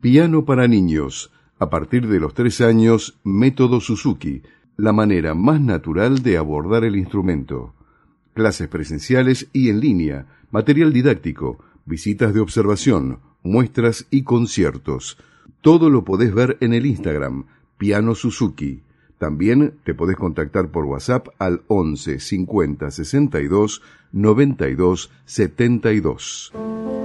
Piano para niños. A partir de los 3 años, método Suzuki, la manera más natural de abordar el instrumento. Clases presenciales y en línea, material didáctico, visitas de observación, muestras y conciertos. Todo lo podés ver en el Instagram, Piano Suzuki. También te podés contactar por WhatsApp al 11 50 62 92 72.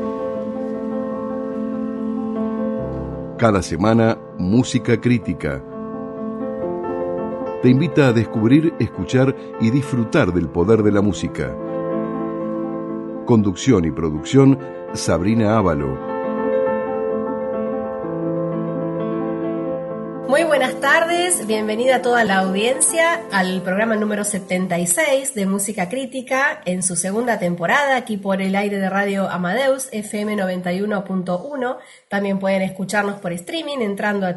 Cada semana, Música Crítica. Te invita a descubrir, escuchar y disfrutar del poder de la música. Conducción y producción, Sabrina Ávalo. Muy buenas tardes, bienvenida a toda la audiencia al programa número 76 de Música Crítica en su segunda temporada, aquí por el aire de Radio Amadeus, FM 91.1. También pueden escucharnos por streaming entrando a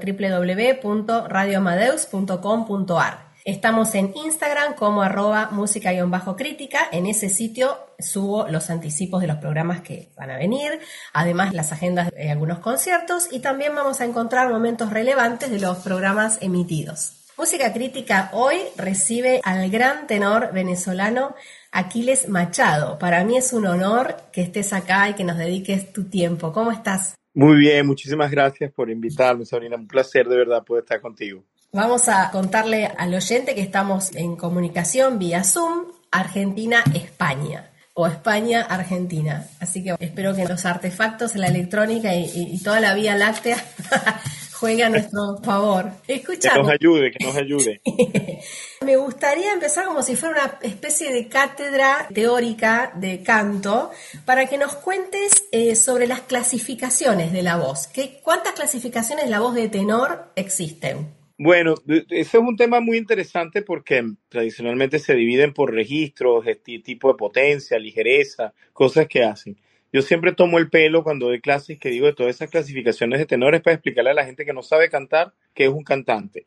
www.radioamadeus.com.ar. Estamos en Instagram como @música_crítica. En ese sitio subo los anticipos de los programas que van a venir, además las agendas de algunos conciertos, y también vamos a encontrar momentos relevantes de los programas emitidos. Música Crítica hoy recibe al gran tenor venezolano Aquiles Machado. Para mí es un honor que estés acá y que nos dediques tu tiempo. ¿Cómo estás? Muy bien, muchísimas gracias por invitarme, Sabrina. Un placer de verdad poder estar contigo. Vamos a contarle al oyente que estamos en comunicación vía Zoom, Argentina-España o España-Argentina. Así que espero que los artefactos, la electrónica y toda la Vía Láctea juegue a nuestro favor. Escuchame. Que nos ayude. Me gustaría empezar como si fuera una especie de cátedra teórica de canto para que nos cuentes sobre las clasificaciones de la voz. ¿Cuántas clasificaciones de la voz de tenor existen? Bueno, ese es un tema muy interesante porque tradicionalmente se dividen por registros, tipo de potencia, ligereza, cosas que hacen. Yo siempre tomo el pelo cuando doy clases que digo de todas esas clasificaciones de tenores para explicarle a la gente que no sabe cantar que es un cantante.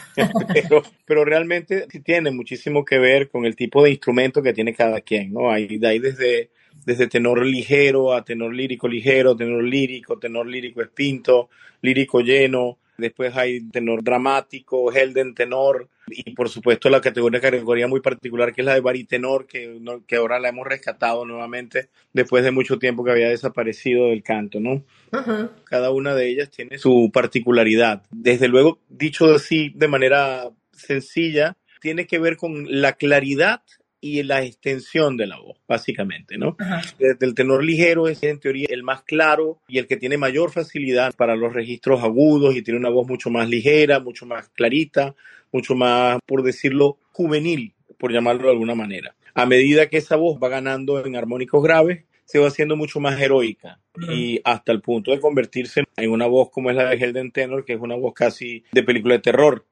pero realmente sí tiene muchísimo que ver con el tipo de instrumento que tiene cada quien, ¿no? Hay desde tenor ligero a tenor lírico ligero, tenor lírico espinto, lírico lleno. Después hay tenor dramático, Helden tenor y por supuesto la categoría muy particular que es la de baritenor que ahora la hemos rescatado nuevamente después de mucho tiempo que había desaparecido del canto, ¿no? Uh-huh. Cada una de ellas tiene su particularidad. Desde luego, dicho así de manera sencilla, tiene que ver con la claridad y la extensión de la voz, básicamente, ¿no? Uh-huh. Desde el tenor ligero es en teoría el más claro y el que tiene mayor facilidad para los registros agudos y tiene una voz mucho más ligera, mucho más clarita, mucho más, por decirlo, juvenil, por llamarlo de alguna manera. A medida que esa voz va ganando en armónicos graves, se va haciendo mucho más heroica y hasta el punto de convertirse en una voz como es la de Helden tenor, que es una voz casi de película de terror.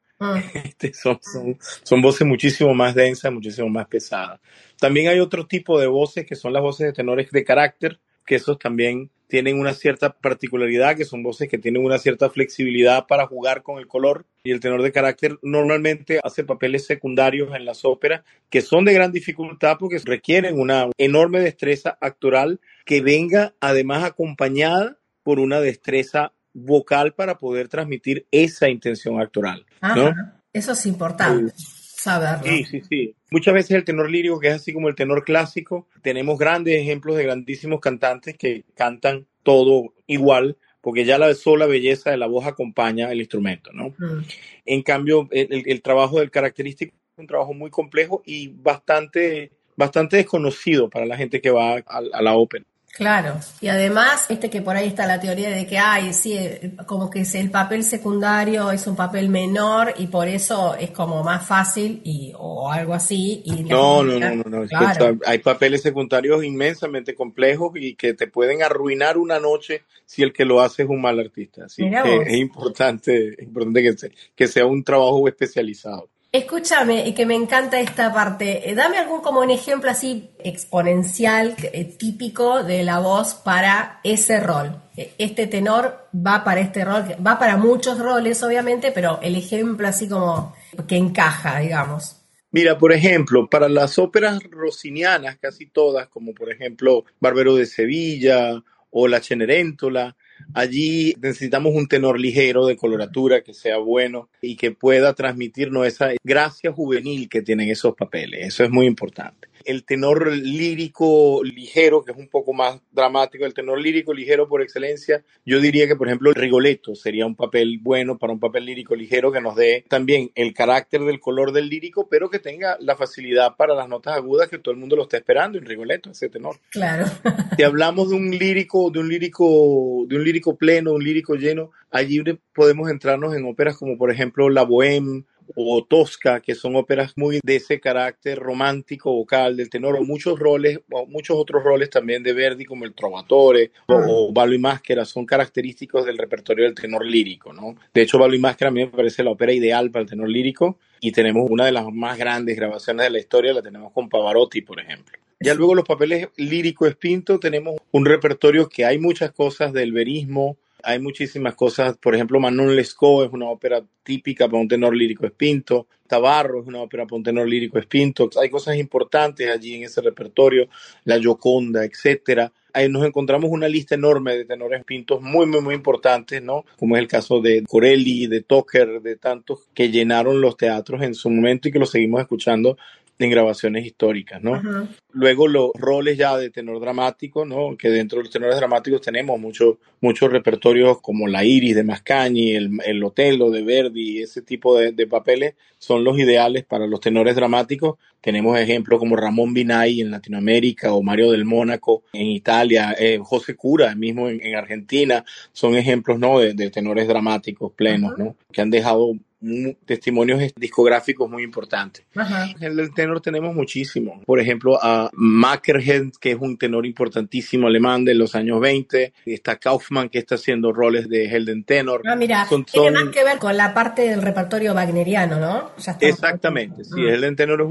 Son voces muchísimo más densas, muchísimo más pesadas. También hay otro tipo de voces que son las voces de tenores de carácter, que esos también tienen una cierta particularidad, que son voces que tienen una cierta flexibilidad para jugar con el color, y el tenor de carácter normalmente hace papeles secundarios en las óperas que son de gran dificultad porque requieren una enorme destreza actoral que venga además acompañada por una destreza vocal para poder transmitir esa intención actoral, ¿no? Ajá, eso es importante saberlo. Sí. Muchas veces el tenor lírico, que es así como el tenor clásico, tenemos grandes ejemplos de grandísimos cantantes que cantan todo igual, porque ya la sola belleza de la voz acompaña el instrumento, ¿no? En cambio, el trabajo del característico es un trabajo muy complejo y bastante desconocido para la gente que va a la ópera. Claro, y además, que por ahí está la teoría de que como que el papel secundario es un papel menor y por eso es como más fácil o algo así. Y no. Claro. Hay papeles secundarios inmensamente complejos y que te pueden arruinar una noche si el que lo hace es un mal artista. Así que es importante que sea un trabajo especializado. Escúchame, y que me encanta esta parte. Dame como un ejemplo así exponencial, típico de la voz para ese rol. Este tenor va para este rol, va para muchos roles, obviamente, pero el ejemplo así como que encaja, digamos. Mira, por ejemplo, para las óperas rossinianas, casi todas, como por ejemplo Barbero de Sevilla o La Cenerentola, Allí necesitamos un tenor ligero de coloratura que sea bueno y que pueda transmitirnos esa gracia juvenil que tienen esos papeles. Eso es muy importante. El tenor lírico ligero, que es un poco más dramático, el tenor lírico ligero por excelencia, yo diría que, por ejemplo, Rigoletto sería un papel bueno para un papel lírico ligero que nos dé también el carácter del color del lírico, pero que tenga la facilidad para las notas agudas que todo el mundo lo está esperando en Rigoletto, ese tenor. Claro. Si hablamos de un lírico pleno, un lírico lleno, allí podemos entrarnos en óperas como, por ejemplo, La Bohème o Tosca, que son óperas muy de ese carácter romántico vocal del tenor, o muchos otros roles también de Verdi, como el Trovatore o Ballo y Máscara, son característicos del repertorio del tenor lírico, ¿no? De hecho, Ballo y Máscara a mí me parece la ópera ideal para el tenor lírico, y tenemos una de las más grandes grabaciones de la historia, la tenemos con Pavarotti, por ejemplo. Ya luego los papeles lírico espinto, tenemos un repertorio que hay muchas cosas del verismo, hay muchísimas cosas, por ejemplo, Manon Lescaut es una ópera típica para un tenor lírico espinto, Tabarro es una ópera para un tenor lírico espinto, hay cosas importantes allí en ese repertorio, La Gioconda, etcétera. Ahí nos encontramos una lista enorme de tenores pintos muy, muy, muy importantes, ¿no? Como es el caso de Corelli, de Tocker, de tantos que llenaron los teatros en su momento y que los seguimos escuchando en grabaciones históricas, ¿no? Ajá. Luego los roles ya de tenor dramático, ¿no? Que dentro de los tenores dramáticos tenemos muchos repertorios como La Iris de Mascagni, el Otello de Verdi, ese tipo de papeles son los ideales para los tenores dramáticos. Tenemos ejemplos como Ramón Binay en Latinoamérica o Mario del Mónaco en Italia, José Cura mismo en Argentina, son ejemplos, ¿no? de tenores dramáticos plenos, ¿no? Que han dejado testimonios discográficos muy importantes. Ajá. En el tenor tenemos muchísimo. Por ejemplo, a Mackerhead, que es un tenor importantísimo alemán de los años 20. Está Kaufmann, que está haciendo roles de Helden Tenor. Ah, mira, tiene más que ver con la parte del repertorio wagneriano, ¿no? Ya está. Exactamente, sí. Helden Tenor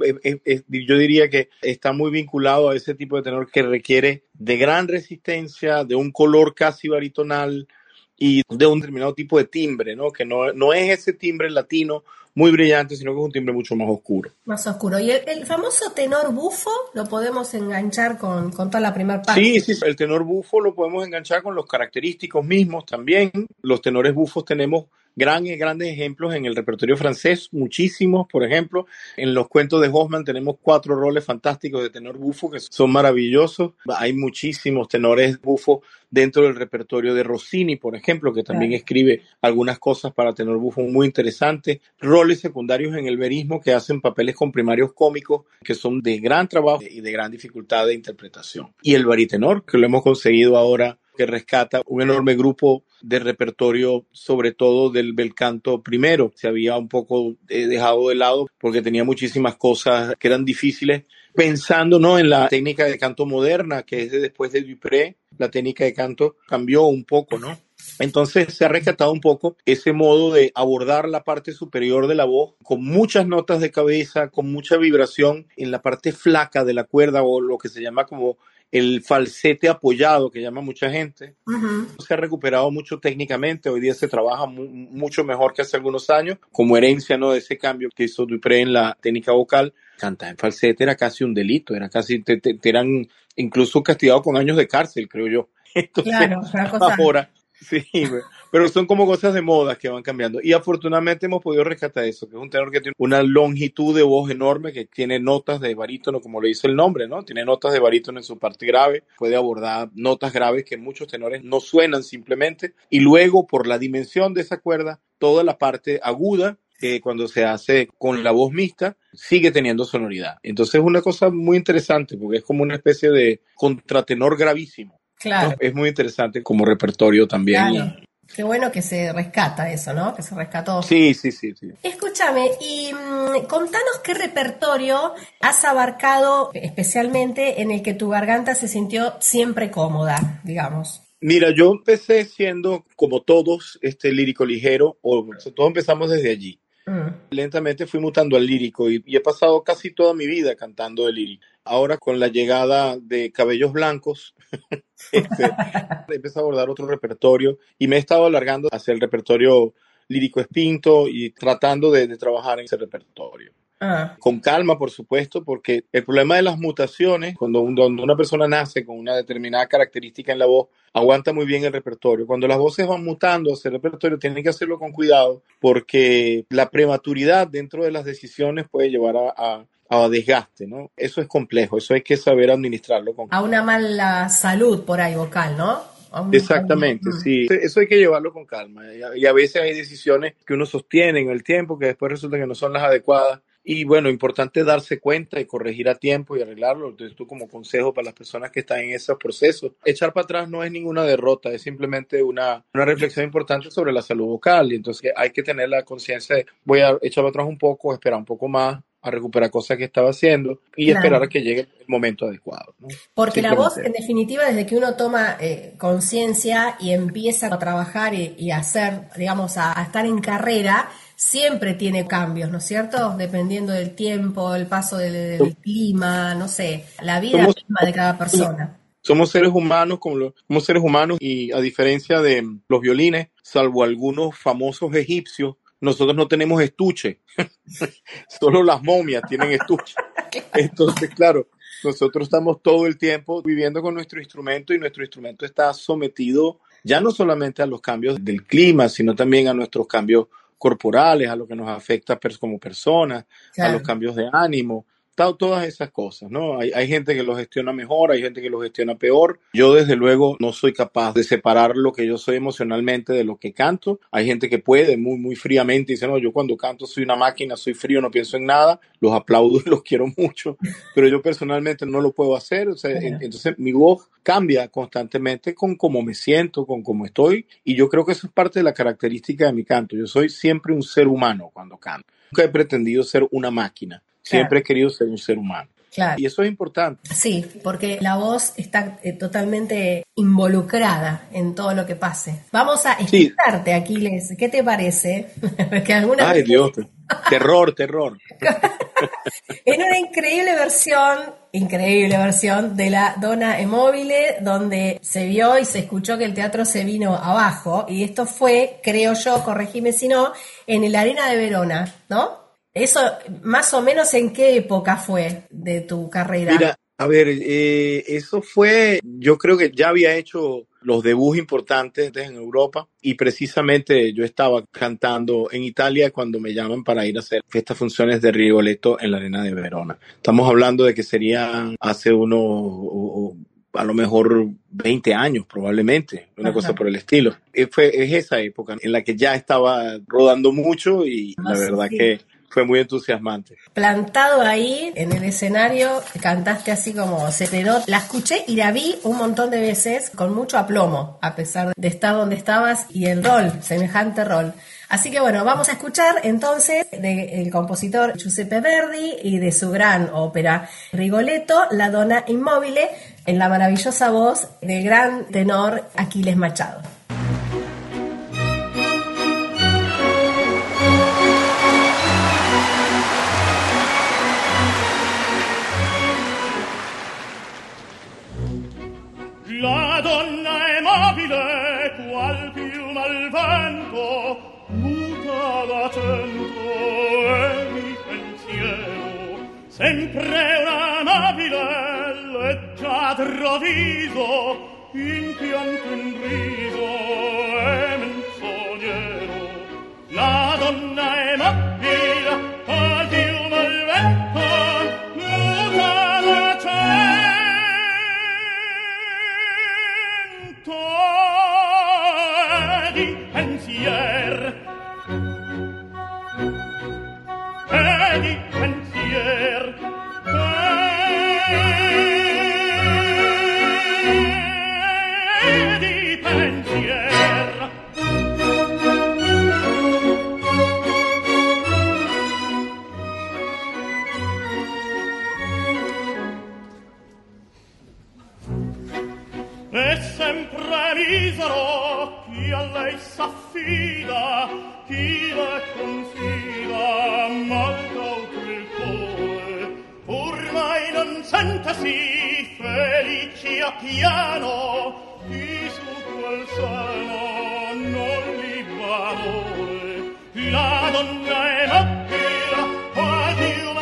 yo diría que está muy vinculado a ese tipo de tenor que requiere de gran resistencia, de un color casi baritonal, y de un determinado tipo de timbre, ¿no? Que no es ese timbre latino muy brillante, sino que es un timbre mucho más oscuro. Más oscuro. ¿Y el famoso tenor bufo lo podemos enganchar con toda la primera parte? Sí, el tenor bufo lo podemos enganchar con los característicos mismos también. Los tenores bufos tenemos grandes ejemplos en el repertorio francés, muchísimos, por ejemplo. En los cuentos de Hoffmann tenemos 4 roles fantásticos de tenor bufo que son maravillosos. Hay muchísimos tenores bufos dentro del repertorio de Rossini, por ejemplo, que también escribe algunas cosas para tenor bufo muy interesantes. Roles secundarios en el verismo que hacen papeles con primarios cómicos que son de gran trabajo y de gran dificultad de interpretación. Y el baritenor, que lo hemos conseguido ahora, que rescata un enorme grupo de repertorio, sobre todo del bel canto primero. Se había un poco dejado de lado porque tenía muchísimas cosas que eran difíciles, pensando, ¿no?, en la técnica de canto moderna, que es de después de Dupré. La técnica de canto cambió un poco, ¿no? Entonces se ha rescatado un poco ese modo de abordar la parte superior de la voz con muchas notas de cabeza, con mucha vibración en la parte flaca de la cuerda, o lo que se llama como el falsete apoyado, que llama mucha gente. Se ha recuperado mucho técnicamente. Hoy día se trabaja mucho mejor que hace algunos años, como herencia, ¿no?, de ese cambio que hizo Dupré en la técnica vocal. Cantar en falsete era casi un delito, era casi, te eran incluso castigados con años de cárcel, creo yo. Entonces, claro, una cosa. Ahora, sí, pero son como cosas de moda que van cambiando. Y afortunadamente hemos podido rescatar eso, que es un tenor que tiene una longitud de voz enorme, que tiene notas de barítono, como le dice el nombre, ¿no? Tiene notas de barítono en su parte grave, puede abordar notas graves que muchos tenores no suenan simplemente. Y luego, por la dimensión de esa cuerda, toda la parte aguda, que cuando se hace con la voz mixta, sigue teniendo sonoridad. Entonces es una cosa muy interesante, porque es como una especie de contratenor gravísimo. Claro. Es muy interesante como repertorio también. Claro. Qué bueno que se rescata eso, ¿no? Que se rescató. Sí. Escúchame, y contanos qué repertorio has abarcado especialmente en el que tu garganta se sintió siempre cómoda, digamos. Mira, yo empecé siendo, como todos, lírico ligero, todos empezamos desde allí. Lentamente fui mutando al lírico y he pasado casi toda mi vida cantando de lírico. Ahora, con la llegada de Cabellos Blancos, he empezado a abordar otro repertorio y me he estado alargando hacia el repertorio lírico espinto y tratando de trabajar en ese repertorio. Con calma, por supuesto, porque el problema de las mutaciones, cuando una persona nace con una determinada característica en la voz, aguanta muy bien el repertorio. Cuando las voces van mutando hacia el repertorio, tienen que hacerlo con cuidado, porque la prematuridad dentro de las decisiones puede llevar a desgaste, ¿no? Eso es complejo, eso hay que saber administrarlo. A una mala salud por ahí vocal, ¿no? Exactamente, sí. Eso hay que llevarlo con calma. Y a veces hay decisiones que uno sostiene en el tiempo que después resulta que no son las adecuadas. Y bueno, importante darse cuenta y corregir a tiempo y arreglarlo. Entonces, tú como consejo para las personas que están en esos procesos, echar para atrás no es ninguna derrota, es simplemente una reflexión importante sobre la salud vocal. Y entonces hay que tener la conciencia de voy a echar para atrás un poco, esperar un poco más, a recuperar cosas que estaba haciendo y esperar a que llegue el momento adecuado, ¿no? Porque la voz, en definitiva, desde que uno toma conciencia y empieza a trabajar y a hacer, digamos, a estar en carrera, siempre tiene cambios, ¿no es cierto? Dependiendo del tiempo, el paso del clima, no sé, la vida misma de cada persona. Somos seres humanos somos seres humanos y a diferencia de los violines, salvo algunos famosos egipcios, nosotros no tenemos estuche. Solo las momias tienen estuche. Entonces, claro, nosotros estamos todo el tiempo viviendo con nuestro instrumento y nuestro instrumento está sometido ya no solamente a los cambios del clima, sino también a nuestros cambios corporales, a lo que nos afecta como personas, claro, a los cambios de ánimo, todas esas cosas, ¿no? Hay gente que lo gestiona mejor, hay gente que lo gestiona peor. Yo, desde luego, no soy capaz de separar lo que yo soy emocionalmente de lo que canto. Hay gente que puede muy, muy fríamente dice, no, yo cuando canto soy una máquina, soy frío, no pienso en nada. Los aplaudo y los quiero mucho, pero yo personalmente no lo puedo hacer. O sea, entonces mi voz cambia constantemente con cómo me siento, con cómo estoy, y yo creo que eso es parte de la característica de mi canto. Yo soy siempre un ser humano cuando canto. Nunca he pretendido ser una máquina. Siempre he querido ser un ser humano. Claro. Y eso es importante. Sí, porque la voz está totalmente involucrada en todo lo que pase. Vamos a escucharte, Aquiles. ¿Qué te parece? Porque Ay, Dios. Terror. En una increíble versión de la Donna e Mobile, donde se vio y se escuchó que el teatro se vino abajo. Y esto fue, creo yo, corregime si no, en el Arena de Verona, ¿no? Eso, más o menos, ¿en qué época fue de tu carrera? Mira, a ver, eso fue, yo creo que ya había hecho los debuts importantes en Europa y precisamente yo estaba cantando en Italia cuando me llaman para ir a hacer estas funciones de Rigoletto en la Arena de Verona. Estamos hablando de que serían hace a lo mejor 20 años probablemente, una cosa por el estilo. Es esa época en la que ya estaba rodando mucho y la verdad que fue muy entusiasmante. Plantado ahí en el escenario, cantaste así como se te nota. La escuché y la vi un montón de veces con mucho aplomo, a pesar de estar donde estabas y el rol, semejante rol. Así que bueno, vamos a escuchar entonces del compositor Giuseppe Verdi y de su gran ópera Rigoletto, la Donna e Mobile, en la maravillosa voz del gran tenor Aquiles Machado. La donna è mobile, qual piuma al vento, muta d'accento e di pensiero. Sempre una mobile, leggiadro viso, in pianto in riso e menzognero. La donna è mobile, qual piuma al vento, muta d'accento di pensier e di pensier e di pensier. E sempre misero chi a lei s'affida, chi le confida, mal cauto il cuore, ormai non sentesi felici a piano, chi su quel seno non li valore. La donna è mobile, quasi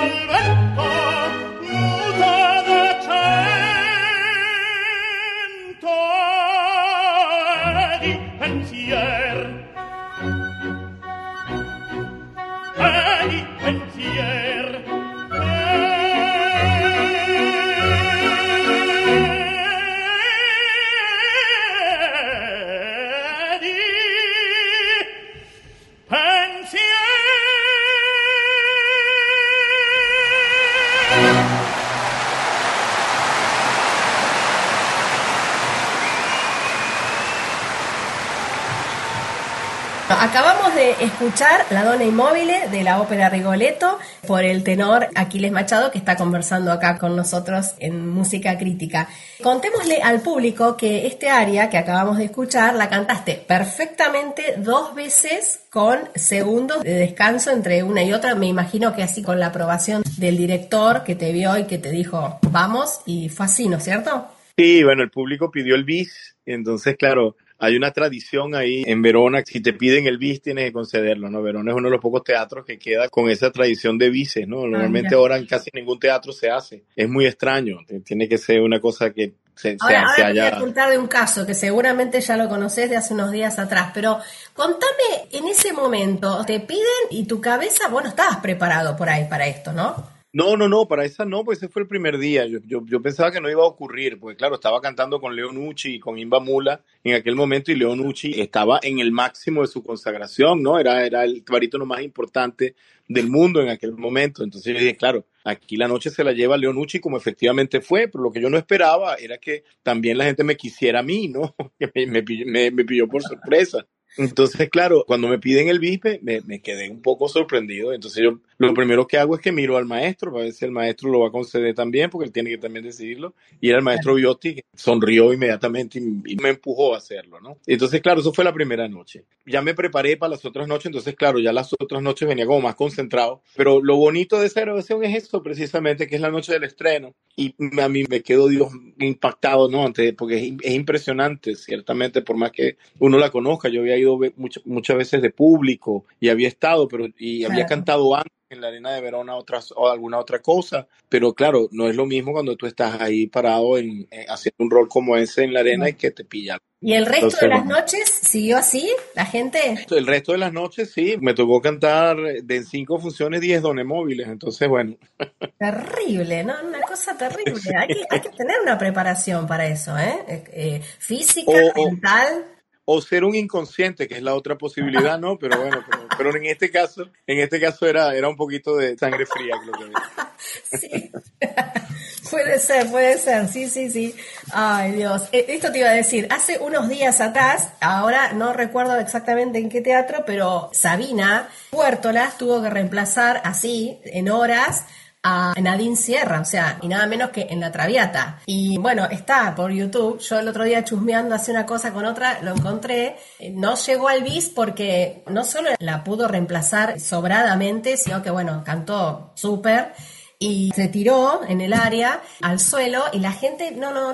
Acabamos de escuchar La Donna Immobile de la ópera Rigoletto por el tenor Aquiles Machado, que está conversando acá con nosotros en Música Crítica. Contémosle al público que este aria que acabamos de escuchar la cantaste perfectamente 2 veces con segundos de descanso entre una y otra. Me imagino que así con la aprobación del director que te vio y que te dijo vamos, y fue así, ¿no es cierto? Sí, bueno, el público pidió el bis, entonces, claro, hay una tradición ahí en Verona, si te piden el bis tienes que concederlo, ¿no? Verona es uno de los pocos teatros que queda con esa tradición de bises, ¿no? Normalmente ahora en casi ningún teatro se hace, es muy extraño, tiene que ser una cosa que ahora te voy a contar de un caso que seguramente ya lo conocés de hace unos días atrás, pero contame, en ese momento te piden y tu cabeza, bueno, estabas preparado por ahí para esto, ¿no? No, para esa no, pues ese fue el primer día. Yo pensaba que no iba a ocurrir, porque claro, estaba cantando con Leo Nucci y con Imba Mula en aquel momento, y Leo Nucci estaba en el máximo de su consagración, ¿no? Era el barítono más importante del mundo en aquel momento. Entonces yo dije, claro, aquí la noche se la lleva Leo Nucci, como efectivamente fue, pero lo que yo no esperaba era que también la gente me quisiera a mí, ¿no? Que me pilló por sorpresa. Entonces, claro, cuando me piden el bis, me quedé un poco sorprendido. Entonces yo lo primero que hago es que miro al maestro para ver si el maestro lo va a conceder también, porque él tiene que también decidirlo. Y era el maestro Viotti, que sonrió inmediatamente y me empujó a hacerlo, ¿no? Entonces, claro, eso fue la primera noche. Ya me preparé para las otras noches, entonces, claro, ya las otras noches venía como más concentrado. Pero lo bonito de esa grabación es eso, precisamente, que es la noche del estreno. Y a mí me quedo, Dios, impactado, ¿no? Porque es impresionante, ciertamente, por más que uno la conozca. Yo había ido muchas veces de público y había estado, había cantado antes en la Arena de Verona o alguna otra cosa, pero claro, no es lo mismo cuando tú estás ahí parado haciendo un rol como ese en la arena y que te pillan. ¿Y el resto de las noches siguió así, la gente? El resto de las noches sí, me tocó cantar en 5 funciones 10 dones móviles, entonces bueno. Terrible, ¿no? Una cosa terrible. Sí. Hay que tener una preparación para eso, física, mental. O ser un inconsciente, que es la otra posibilidad, ¿no? Pero bueno, pero en este caso era un poquito de sangre fría, creo que. Sí. Puede ser, sí. Ay, Dios. Esto te iba a decir, hace unos días atrás, ahora no recuerdo exactamente en qué teatro, pero Sabina Puertolas tuvo que reemplazar así, en horas, a Nadine Sierra, o sea, y nada menos que en La Traviata. Y bueno, está por YouTube. Yo el otro día chusmeando hace una cosa con otra, lo encontré. No llegó al bis porque no solo la pudo reemplazar sobradamente, sino que bueno, cantó súper. Y se tiró en el área al suelo y la gente,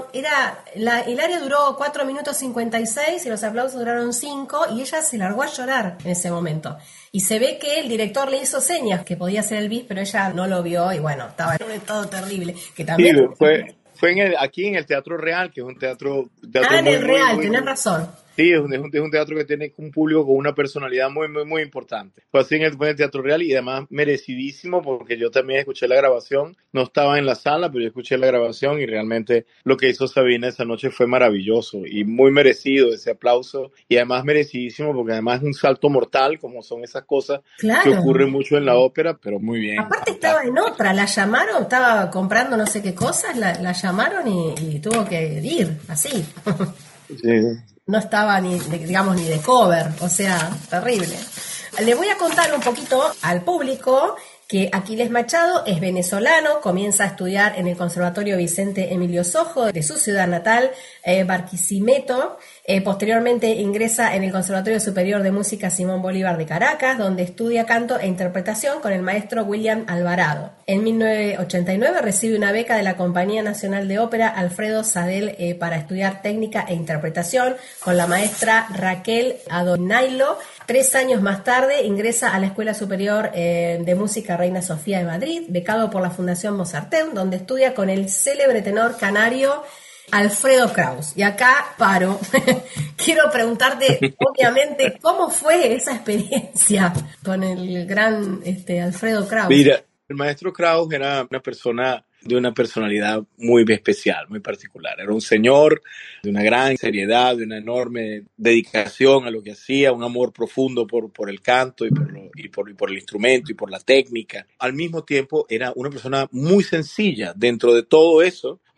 el área duró 4 minutos 56 y los aplausos duraron 5 y ella se largó a llorar en ese momento. Y se ve que el director le hizo señas que podía hacer el bis, pero ella no lo vio y bueno, estaba en un estado terrible. Que también sí, fue aquí en el Teatro Real, que es un teatro en el Real, tenés razón. Sí, es un teatro que tiene un público con una personalidad muy, muy, muy importante. Fue así fue en el Teatro Real y además merecidísimo porque yo también escuché la grabación. No estaba en la sala, pero yo escuché la grabación y realmente lo que hizo Sabina esa noche fue maravilloso y muy merecido ese aplauso y además merecidísimo porque además es un salto mortal, como son esas cosas que ocurren mucho en la ópera, pero muy bien. Aparte estaba en otra, la llamaron, estaba comprando no sé qué cosas, la llamaron y tuvo que ir, así. Sí. No estaba ni de cover, o sea, terrible. Le voy a contar un poquito al público que Aquiles Machado es venezolano, comienza a estudiar en el Conservatorio Vicente Emilio Sojo de su ciudad natal, Barquisimeto. Posteriormente ingresa en el Conservatorio Superior de Música Simón Bolívar de Caracas, donde estudia canto e interpretación con el maestro William Alvarado. En 1989 recibe una beca de la Compañía Nacional de Ópera Alfredo Sadel para estudiar técnica e interpretación con la maestra Raquel Adonailo. 3 años más tarde ingresa a la Escuela Superior de Música Reina Sofía de Madrid, becado por la Fundación Mozarteum, donde estudia con el célebre tenor canario Alfredo Kraus. Y acá paro. Quiero preguntarte, obviamente, ¿cómo fue esa experiencia con el gran Alfredo Kraus? Mira, el maestro Kraus era una persona de una personalidad muy especial, muy particular. Era un señor de una gran seriedad, de una enorme dedicación a lo que hacía, un amor profundo por el canto y por el instrumento y por la técnica. Al mismo tiempo era una persona muy sencilla. Dentro de todo eso,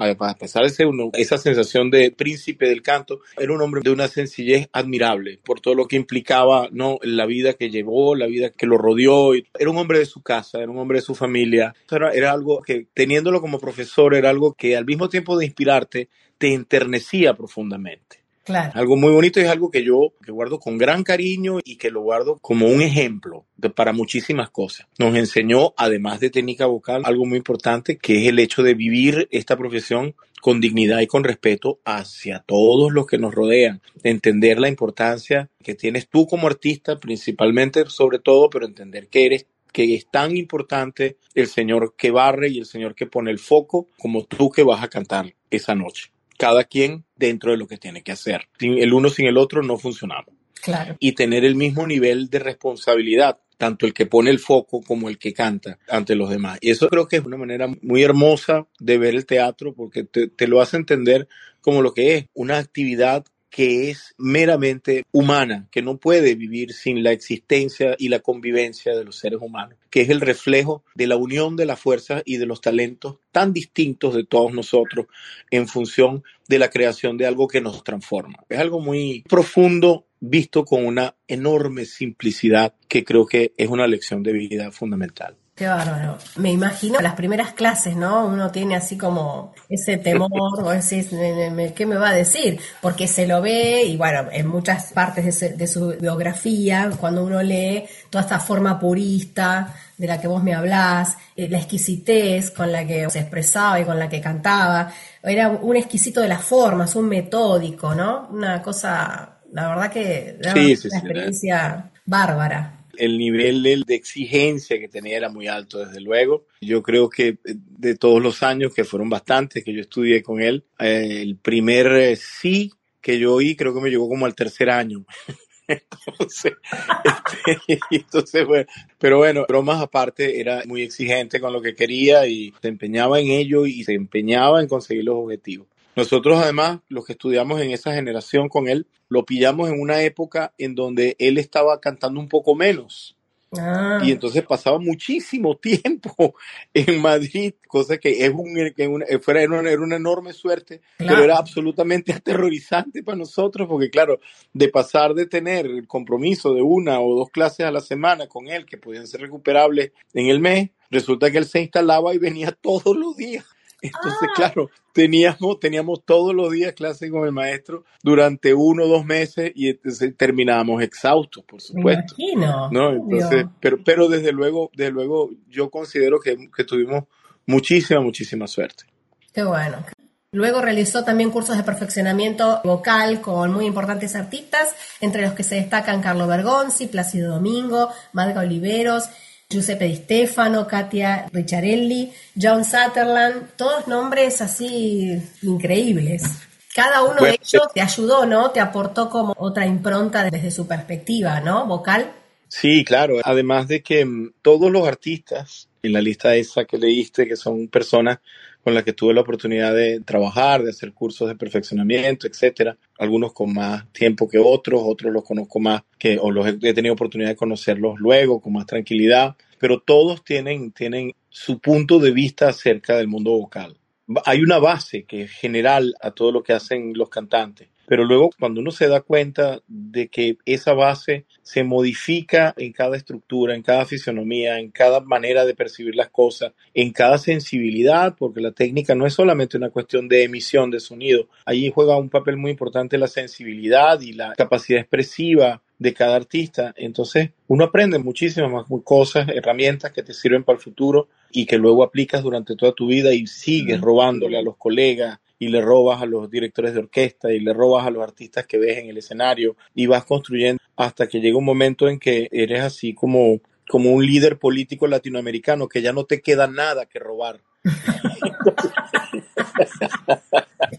a pesar de ser esa sensación de príncipe del canto, era un hombre de una sencillez admirable por todo lo que implicaba, ¿no? La vida que llevó, la vida que lo rodeó. Era un hombre de su casa, era un hombre de su familia. Era algo que, teniéndolo como profesor, era algo que al mismo tiempo de inspirarte, te enternecía profundamente. Claro. Algo muy bonito y es algo que yo guardo con gran cariño y que lo guardo como un ejemplo para muchísimas cosas. Nos enseñó, además de técnica vocal, algo muy importante, que es el hecho de vivir esta profesión con dignidad y con respeto hacia todos los que nos rodean. Entender la importancia que tienes tú como artista, principalmente, sobre todo, pero entender que es tan importante el señor que barre y el señor que pone el foco como tú que vas a cantar esa noche. Cada quien dentro de lo que tiene que hacer. El uno sin el otro no funcionamos. Claro. Y tener el mismo nivel de responsabilidad, tanto el que pone el foco como el que canta ante los demás. Y eso creo que es una manera muy hermosa de ver el teatro, porque te lo hace entender como lo que es, una actividad que es meramente humana, que no puede vivir sin la existencia y la convivencia de los seres humanos, que es el reflejo de la unión de las fuerzas y de los talentos tan distintos de todos nosotros en función de la creación de algo que nos transforma. Es algo muy profundo, visto con una enorme simplicidad, que creo que es una lección de vida fundamental. Qué bárbaro. Me imagino las primeras clases, ¿no? Uno tiene así como ese temor, o decís, ¿qué me va a decir? Porque se lo ve, y bueno, en muchas partes de su biografía, cuando uno lee toda esta forma purista de la que vos me hablás, la exquisitez con la que se expresaba y con la que cantaba, era un exquisito de las formas, un metódico, ¿no? Una cosa, la verdad que era una experiencia bárbara. El nivel de exigencia que tenía era muy alto, desde luego. Yo creo que de todos los años, que fueron bastantes, que yo estudié con él, el primer sí que yo oí creo que me llegó como al tercer año. Entonces, bueno, pero bueno, bromas aparte, era muy exigente con lo que quería y se empeñaba en ello y se empeñaba en conseguir los objetivos. Nosotros, además, los que estudiamos en esa generación con él, lo pillamos en una época en donde él estaba cantando un poco menos. Y entonces pasaba muchísimo tiempo en Madrid, cosa que era una enorme suerte, claro. Pero era absolutamente aterrorizante para nosotros, porque claro, de pasar de tener el compromiso de 1 o 2 clases a la semana con él, que podían ser recuperables en el mes, resulta que él se instalaba y venía todos los días. Entonces, claro, teníamos todos los días clases con el maestro durante 1 o 2 meses y entonces terminábamos exhaustos, por supuesto. Me imagino. ¿No? Entonces, pero desde luego yo considero que tuvimos muchísima suerte. Qué bueno. Luego realizó también cursos de perfeccionamiento vocal con muy importantes artistas, entre los que se destacan Carlo Bergonzi, Plácido Domingo, Marga Oliveros, Giuseppe Di Stefano, Katia Ricciarelli, John Sutherland, todos nombres así increíbles. Cada uno de ellos te ayudó, ¿no? Te aportó como otra impronta desde su perspectiva, ¿no? Vocal. Sí, claro. Además de que todos los artistas en la lista esa que leíste, que son personas con las que tuve la oportunidad de trabajar, de hacer cursos de perfeccionamiento, etcétera. Algunos con más tiempo que otros los conozco más, o los he tenido oportunidad de conocerlos luego, con más tranquilidad, pero todos tienen su punto de vista acerca del mundo vocal. Hay una base que es general a todo lo que hacen los cantantes, pero luego cuando uno se da cuenta de que esa base se modifica en cada estructura, en cada fisionomía, en cada manera de percibir las cosas, en cada sensibilidad, porque la técnica no es solamente una cuestión de emisión de sonido, allí juega un papel muy importante la sensibilidad y la capacidad expresiva de cada artista. Entonces uno aprende muchísimas más cosas, herramientas que te sirven para el futuro y que luego aplicas durante toda tu vida y sigues robándole a los colegas y le robas a los directores de orquesta y le robas a los artistas que ves en el escenario y vas construyendo hasta que llega un momento en que eres así como un líder político latinoamericano, que ya no te queda nada que robar.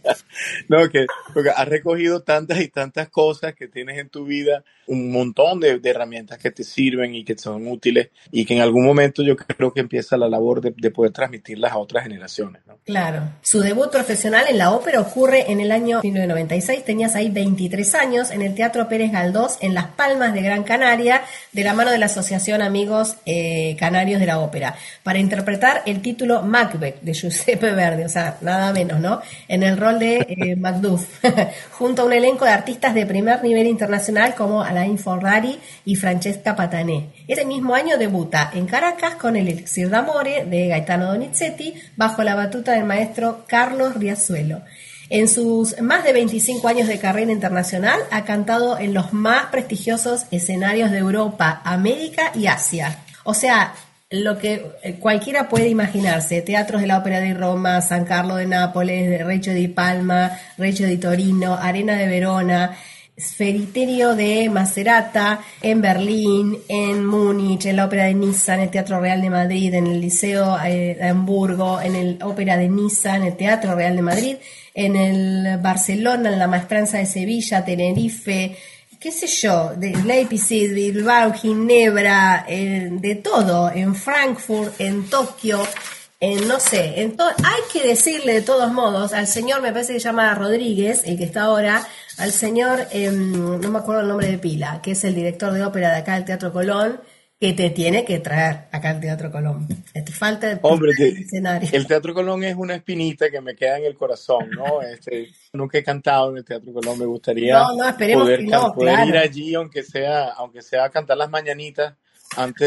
No, que porque has recogido tantas y tantas cosas que tienes en tu vida, un montón de herramientas que te sirven y que son útiles y que en algún momento yo creo que empieza la labor de poder transmitirlas a otras generaciones, ¿no? Claro. Su debut profesional en la ópera ocurre en el año 1996. Tenías ahí 23 años en el Teatro Pérez Galdós en Las Palmas de Gran Canaria, de la mano de la Asociación Amigos Canarios de la Ópera, para interpretar el título Macbeth de Giuseppe Verdi, o sea, nada menos, ¿no? En el rol de Macduff, junto a un elenco de artistas de primer nivel internacional como Alain Forrari y Francesca Patané. Ese mismo año debuta en Caracas con el Elixir d'Amore de Gaetano Donizetti, bajo la batuta del maestro Carlos Riachuelo. En sus más de 25 años de carrera internacional ha cantado en los más prestigiosos escenarios de Europa, América y Asia. O sea, lo que cualquiera puede imaginarse: teatros de la Ópera de Roma, San Carlo de Nápoles, Reggio di Palma, Reggio di Torino, Arena de Verona, Sferiterio de Macerata, en Berlín, en Múnich, en la Ópera de Niza, en el Teatro Real de Madrid, en el Liceo de Hamburgo, en el Ópera de Niza, en el Teatro Real de Madrid, en el Barcelona, en la Maestranza de Sevilla, Tenerife, qué sé yo, de Leipzig, Bilbao, Ginebra, de todo, en Frankfurt, en Tokio, no sé, hay que decirle de todos modos al señor, me parece que se llama Rodríguez, el que está ahora, al señor, no me acuerdo el nombre de pila, que es el director de ópera de acá del Teatro Colón, que te tiene que traer acá al Teatro Colón. Te falta el escenario. El Teatro Colón es una espinita que me queda en el corazón, ¿no? Nunca he cantado en el Teatro Colón, me gustaría poder ir allí, aunque sea a cantar las mañanitas antes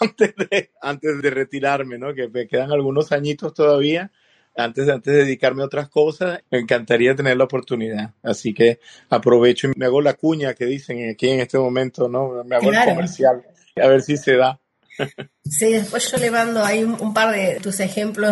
de retirarme, ¿no? Que me quedan algunos añitos todavía. Antes de dedicarme a otras cosas, me encantaría tener la oportunidad. Así que aprovecho y me hago la cuña que dicen aquí en este momento, ¿no? Me hago el comercial. A ver si se da. Sí, después yo le mando ahí un par de tus ejemplos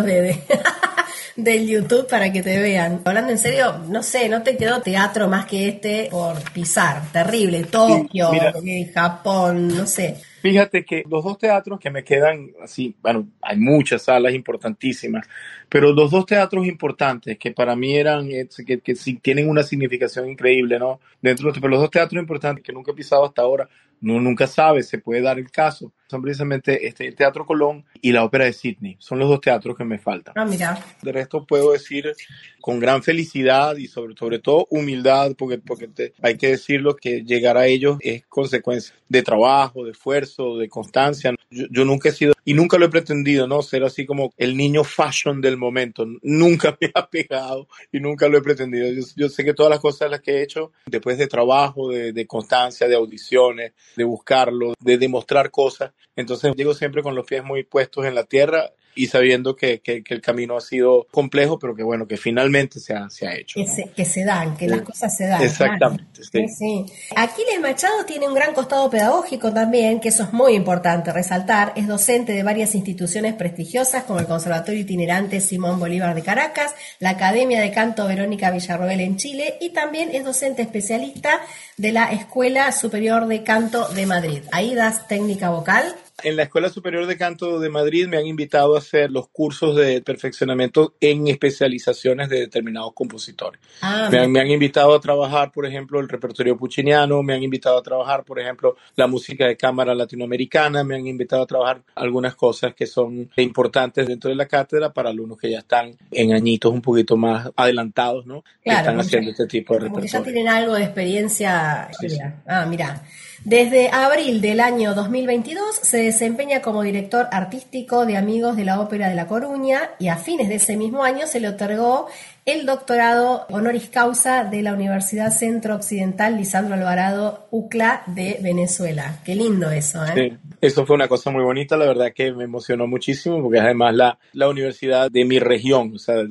del YouTube para que te vean. Hablando en serio, no sé, no te quedó teatro más que este por pisar. Terrible. Tokio, sí, Japón, no sé. Fíjate que los dos teatros que me quedan así, bueno, hay muchas salas importantísimas, pero los dos teatros importantes que para mí eran, que sí tienen una significación increíble, ¿no? Pero los dos teatros importantes que nunca he pisado hasta ahora, nunca sabe, se puede dar el caso. Son precisamente el Teatro Colón y la Ópera de Sydney. Son los dos teatros que me faltan. Ah, mira. De resto puedo decir con gran felicidad y sobre todo humildad, porque hay que decirlo, que llegar a ellos es consecuencia de trabajo, de esfuerzo, de constancia. Yo nunca he sido, y nunca lo he pretendido, ¿no? Ser así como el niño fashion del momento. Nunca me ha pegado y nunca lo he pretendido. Yo sé que todas las cosas las que he hecho después de trabajo, de constancia, de audiciones, de buscarlo, de demostrar cosas. Entonces llego siempre con los pies muy puestos en la tierra y sabiendo que el camino ha sido complejo, pero que bueno, que finalmente se ha hecho, ¿no? Que se dan, que las cosas se dan. Exactamente, claro. Sí. Aquiles Machado tiene un gran costado pedagógico también, que eso es muy importante resaltar. Es docente de varias instituciones prestigiosas como el Conservatorio Itinerante Simón Bolívar de Caracas, la Academia de Canto Verónica Villarroel en Chile, y también es docente especialista de la Escuela Superior de Canto de Madrid. Ahí das técnica vocal. En la Escuela Superior de Canto de Madrid me han invitado a hacer los cursos de perfeccionamiento en especializaciones de determinados compositores. Me han invitado a trabajar, por ejemplo, el repertorio pucciniano, me han invitado a trabajar, por ejemplo, la música de cámara latinoamericana, me han invitado a trabajar algunas cosas que son importantes dentro de la cátedra para alumnos que ya están en añitos un poquito más adelantados, ¿no? Claro, que están haciendo este tipo de repertorio. Porque ya tienen algo de experiencia. Sí. Mira. Desde abril del año 2022 se desempeña como director artístico de Amigos de la Ópera de La Coruña, y a fines de ese mismo año se le otorgó el doctorado honoris causa de la Universidad Centro Occidental Lisandro Alvarado UCLA de Venezuela. Qué lindo eso, ¿eh? Sí, eso fue una cosa muy bonita, la verdad que me emocionó muchísimo, porque es además la universidad de mi región, o sea,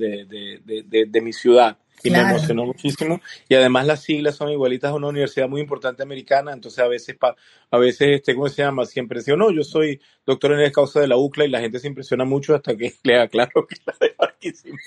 de mi ciudad. Y claro, me emocionó muchísimo. Y además las siglas son igualitas a una universidad muy importante americana. Entonces a veces, ¿cómo se llama? Se impresionó. Yo soy doctor en causa de la UCLA y la gente se impresiona mucho hasta que le aclaro que la de Barquisimeto.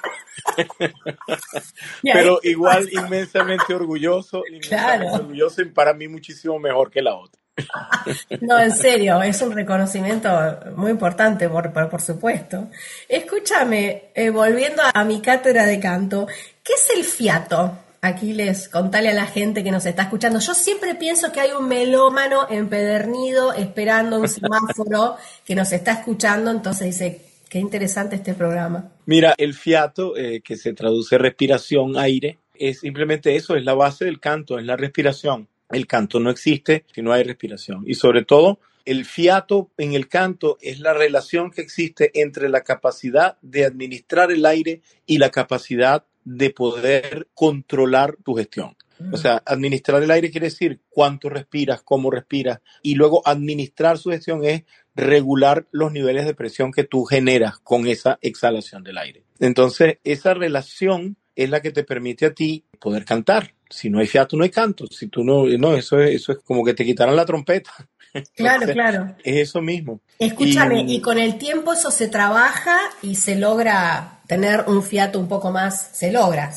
Pero igual inmensamente orgulloso. Claro. Orgulloso, y para mí muchísimo mejor que la otra. No, en serio, es un reconocimiento muy importante, por supuesto. Escúchame, volviendo a mi cátedra de canto, ¿qué es el fiato? Aquiles, contale a la gente que nos está escuchando. Yo siempre pienso que hay un melómano empedernido esperando un semáforo que nos está escuchando, entonces dice, qué interesante este programa. Mira, el fiato, que se traduce respiración, aire, es simplemente eso, es la base del canto, es la respiración. El canto no existe si no hay respiración. Y sobre todo, el fiato en el canto es la relación que existe entre la capacidad de administrar el aire y la capacidad de poder controlar tu gestión. O sea, administrar el aire quiere decir cuánto respiras, cómo respiras, y luego administrar su gestión es regular los niveles de presión que tú generas con esa exhalación del aire. Entonces, esa relación es la que te permite a ti poder cantar. Si no hay fiato, no hay canto. Si tú no, eso es como que te quitaran la trompeta. Claro, Entonces, claro. es eso mismo. Escúchame, y con el tiempo eso se trabaja y se logra tener un fiato un poco más, se logra,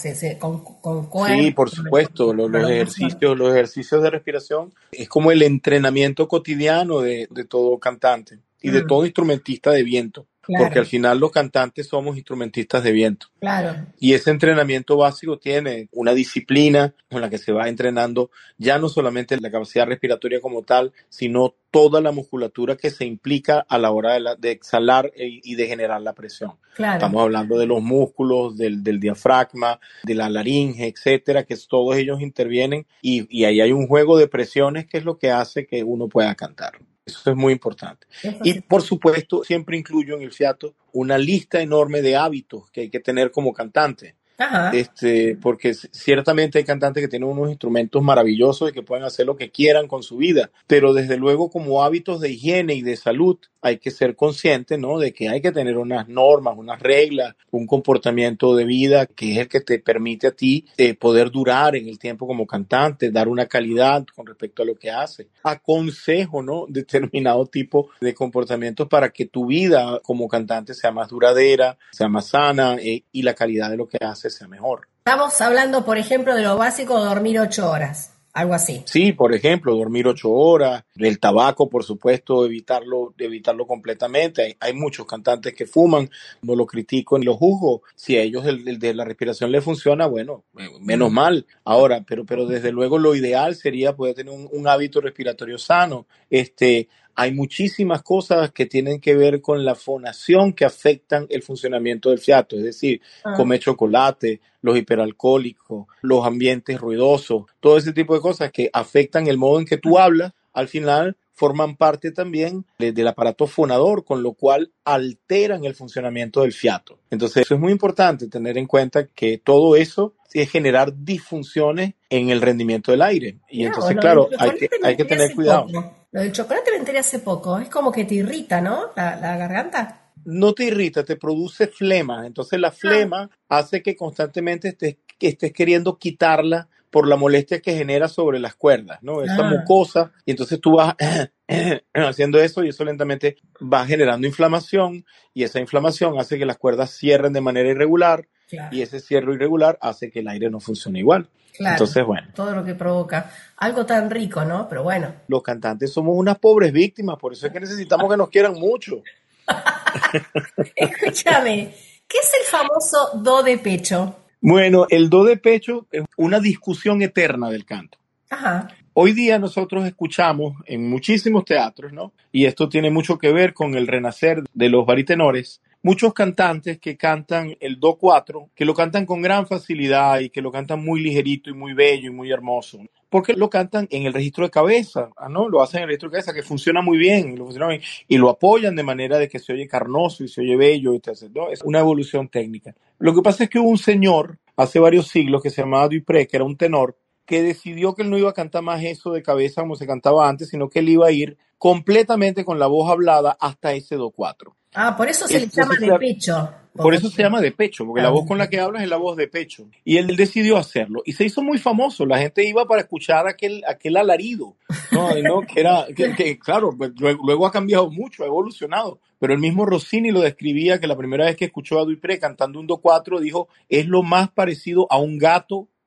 con Sí, por supuesto, los ejercicios de respiración es como el entrenamiento cotidiano de todo cantante y de todo instrumentista de viento. Claro. Porque al final los cantantes somos instrumentistas de viento. Claro. Y ese entrenamiento básico tiene una disciplina con la que se va entrenando ya no solamente la capacidad respiratoria como tal, sino toda la musculatura que se implica a la hora de exhalar y de generar la presión. Claro. Estamos hablando de los músculos, del diafragma, de la laringe, etcétera, que todos ellos intervienen y ahí hay un juego de presiones que es lo que hace que uno pueda cantar. Eso es muy importante. Y por supuesto, siempre incluyo en el fiato una lista enorme de hábitos que hay que tener como cantante. Ajá. Porque ciertamente hay cantantes que tienen unos instrumentos maravillosos y que pueden hacer lo que quieran con su vida, pero desde luego como hábitos de higiene y de salud hay que ser consciente, ¿no?, de que hay que tener unas normas, unas reglas, un comportamiento de vida que es el que te permite a ti poder durar en el tiempo como cantante, dar una calidad con respecto a lo que haces. Aconsejo, ¿no?, determinado tipo de comportamientos para que tu vida como cantante sea más duradera, sea más sana y la calidad de lo que haces sea mejor. Estamos hablando, por ejemplo, de lo básico, dormir 8 horas, algo así. Sí, por ejemplo, dormir 8 horas, el tabaco, por supuesto, evitarlo completamente. Hay muchos cantantes que fuman, no lo critico ni lo juzgo. Si a ellos el de la respiración les funciona, bueno, menos mal. Ahora, pero desde luego lo ideal sería poder tener un hábito respiratorio sano. Hay muchísimas cosas que tienen que ver con la fonación que afectan el funcionamiento del fiato, es decir, comer chocolate, los hiperalcohólicos, los ambientes ruidosos, todo ese tipo de cosas que afectan el modo en que tú hablas, al final forman parte también del aparato fonador, con lo cual alteran el funcionamiento del fiato. Entonces, eso es muy importante tener en cuenta que todo eso es generar disfunciones en el rendimiento del aire. Y entonces, claro, hay que tener cuidado. Lo del chocolate me enteré hace poco. Es como que te irrita, ¿no? La garganta. No te irrita, te produce flema. Entonces la flema hace que constantemente estés queriendo quitarla por la molestia que genera sobre las cuerdas, ¿no? Esa mucosa. Y entonces tú vas haciendo eso y eso lentamente va generando inflamación y esa inflamación hace que las cuerdas cierren de manera irregular. Claro. Y ese cierre irregular hace que el aire no funcione igual. Claro, entonces, bueno. Todo lo que provoca. Algo tan rico, ¿no? Pero bueno. Los cantantes somos unas pobres víctimas, por eso es que necesitamos que nos quieran mucho. Escúchame, ¿qué es el famoso do de pecho? Bueno, el do de pecho es una discusión eterna del canto. Ajá. Hoy día nosotros escuchamos en muchísimos teatros, ¿no? Y esto tiene mucho que ver con el renacer de los baritenores. Muchos cantantes que cantan el do 4, que lo cantan con gran facilidad y que lo cantan muy ligerito y muy bello y muy hermoso, porque lo cantan en el registro de cabeza, ¿no? Lo hacen en el registro de cabeza, que funciona muy bien, y lo apoyan de manera de que se oye carnoso y se oye bello, ¿no? Es una evolución técnica. Lo que pasa es que hubo un señor hace varios siglos que se llamaba Dupré, que era un tenor, que decidió que él no iba a cantar más eso de cabeza como se cantaba antes, sino que él iba a ir completamente con la voz hablada hasta ese do 4. Por eso se le llama de pecho. Por eso se llama de pecho, porque la voz con la que hablas es la voz de pecho. Y él decidió hacerlo. Y se hizo muy famoso. La gente iba para escuchar aquel alarido, ¿no? Que claro, pues, luego ha cambiado mucho, ha evolucionado. Pero el mismo Rossini lo describía, que la primera vez que escuchó a Dupré cantando un do 4, dijo, es lo más parecido a un gato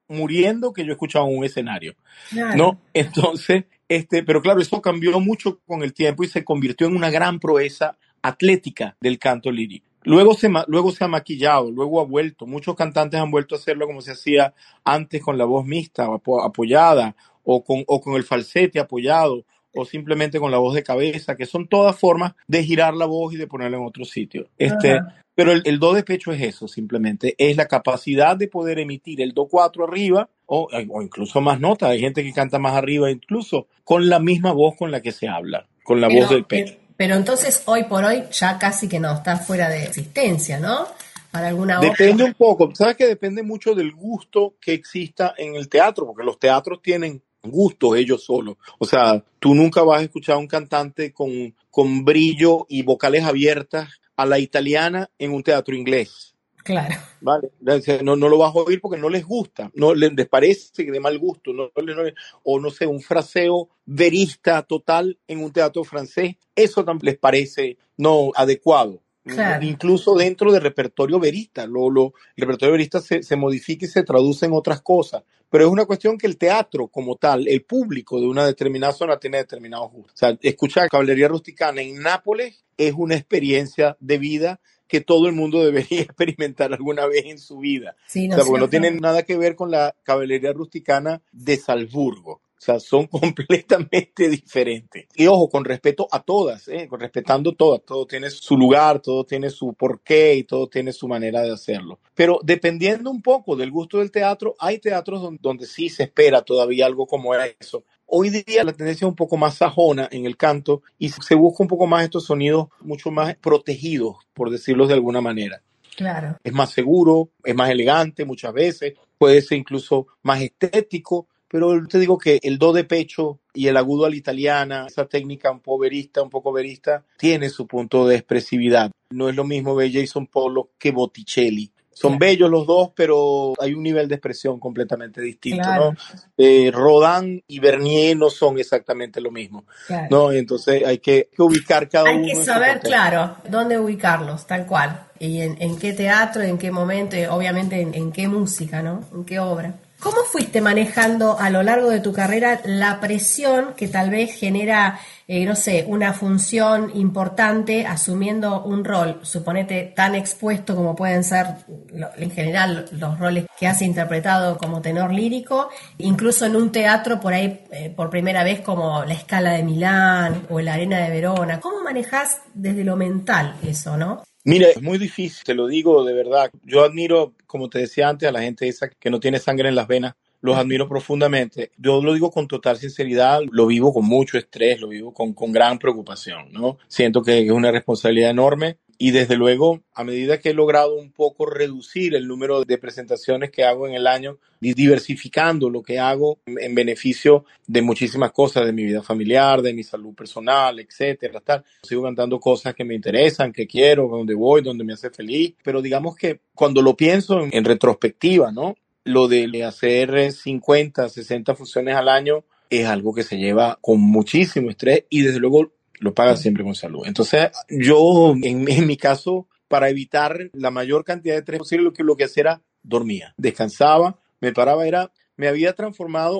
muriendo que yo escuchaba en un escenario, Claro. ¿no? Entonces, pero claro, eso cambió mucho con el tiempo y se convirtió en una gran proeza atlética del canto lírico. Luego se ha maquillado, luego ha vuelto. Muchos cantantes han vuelto a hacerlo como se hacía antes con la voz mixta, apoyada, o con el falsete apoyado, o simplemente con la voz de cabeza, que son todas formas de girar la voz y de ponerla en otro sitio. Ajá. Pero el do de pecho es eso, simplemente. Es la capacidad de poder emitir el do 4 arriba, o incluso más notas. Hay gente que canta más arriba, incluso con la misma voz con la que se habla, con la voz del pecho. Pero entonces, hoy por hoy, ya casi que no, está fuera de existencia, ¿no? Para alguna obra. Depende un poco, sabes que depende mucho del gusto que exista en el teatro, porque los teatros tienen gustos ellos solos. O sea, tú nunca vas a escuchar a un cantante con brillo y vocales abiertas a la italiana en un teatro inglés. Claro. Vale, no lo vas a oír porque no les gusta, no les parece de mal gusto, o no sé, un fraseo verista total en un teatro francés, eso también les parece no adecuado. Claro. Incluso dentro del repertorio verista, el repertorio verista se modifica y se traduce en otras cosas, pero es una cuestión que el teatro como tal, el público de una determinada zona tiene determinados gustos. O sea, escuchar Caballería Rusticana en Nápoles es una experiencia de vida que todo el mundo debería experimentar alguna vez en su vida. Sí, o sea, porque no tiene nada que ver con la caballería rusticana de Salzburgo. O sea, son completamente diferentes. Y ojo, con respeto a todas, respetando todas. Todo tiene su lugar, todo tiene su porqué y todo tiene su manera de hacerlo. Pero dependiendo un poco del gusto del teatro, hay teatros donde sí se espera todavía algo como era eso. Hoy día la tendencia es un poco más sajona en el canto y se busca un poco más estos sonidos mucho más protegidos, por decirlo de alguna manera. Claro. Es más seguro, es más elegante muchas veces, puede ser incluso más estético, pero te digo que el do de pecho y el agudo a la italiana, esa técnica un poco verista, tiene su punto de expresividad. No es lo mismo ver Jason Pollock que Botticelli. Son bellos los dos, pero hay un nivel de expresión completamente distinto, claro. ¿no? Rodin y Bernier no son exactamente lo mismo, claro. ¿no? Entonces hay que ubicar cada uno. Hay que saber, claro, dónde ubicarlos, tal cual. Y en qué teatro, en qué momento, y obviamente en qué música, ¿no? En qué obra. ¿Cómo fuiste manejando a lo largo de tu carrera la presión que tal vez genera, no sé, una función importante asumiendo un rol, suponete, tan expuesto como pueden ser en general los roles que has interpretado como tenor lírico, incluso en un teatro por ahí por primera vez como la Scala de Milán o la Arena de Verona? ¿Cómo manejás desde lo mental eso, no? Mira, es muy difícil, te lo digo de verdad. Yo admiro, como te decía antes, a la gente esa que no tiene sangre en las venas. Los admiro profundamente. Yo lo digo con total sinceridad, lo vivo con mucho estrés, lo vivo con gran preocupación, ¿no? Siento que es una responsabilidad enorme y desde luego, a medida que he logrado un poco reducir el número de presentaciones que hago en el año, diversificando lo que hago en beneficio de muchísimas cosas, de mi vida familiar, de mi salud personal, etcétera, tal. Sigo cantando cosas que me interesan, que quiero, donde voy, donde me hace feliz, pero digamos que cuando lo pienso en retrospectiva, ¿no? Lo de hacer 50, 60 funciones al año es algo que se lleva con muchísimo estrés y desde luego lo paga siempre con salud. Entonces yo, en mi caso, para evitar la mayor cantidad de estrés posible, lo que hacía era dormía, descansaba, me paraba, me había transformado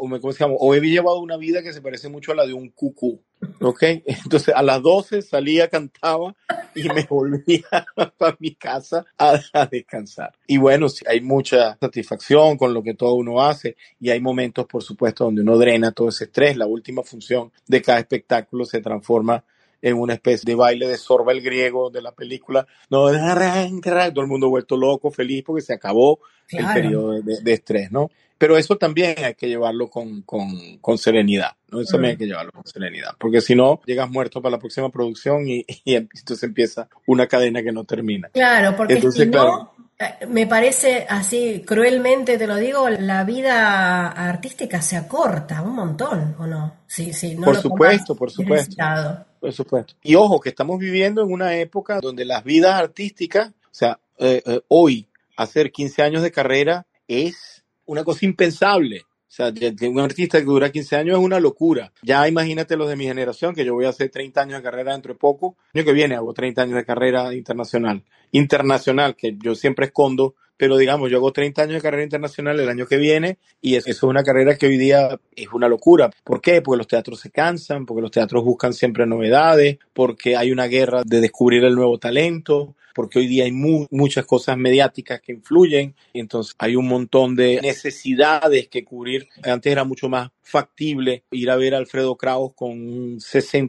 o he llevado una vida que se parece mucho a la de un cucú, ¿ok? Entonces a las 12 salía, cantaba y me volvía para mi casa a descansar. Y bueno, sí, hay mucha satisfacción con lo que todo uno hace y hay momentos, por supuesto, donde uno drena todo ese estrés. La última función de cada espectáculo se transforma en una especie de baile de Zorba el griego de la película. No, todo el mundo vuelto loco, feliz porque se acabó el periodo de estrés, ¿no? Pero eso también hay que llevarlo con serenidad, ¿no? Eso también hay que llevarlo con serenidad, porque si no, llegas muerto para la próxima producción y entonces empieza una cadena que no termina. Claro, porque entonces, si no, me parece así, cruelmente te lo digo, la vida artística se acorta un montón, ¿o no? Sí, no por lo supuesto. Por supuesto. Y ojo, que estamos viviendo en una época donde las vidas artísticas, o sea, hoy, hacer 15 años de carrera es una cosa impensable. O sea, un artista que dura 15 años es una locura. Ya imagínate los de mi generación, que yo voy a hacer 30 años de carrera dentro de poco. El año que viene hago 30 años de carrera internacional. Internacional, que yo siempre escondo pero digamos, yo hago 30 años de carrera internacional el año que viene y eso es una carrera que hoy día es una locura. ¿Por qué? Porque los teatros se cansan, porque los teatros buscan siempre novedades, porque hay una guerra de descubrir el nuevo talento, porque hoy día hay muchas cosas mediáticas que influyen, y entonces hay un montón de necesidades que cubrir. Antes era mucho más factible ir a ver a Alfredo Kraus con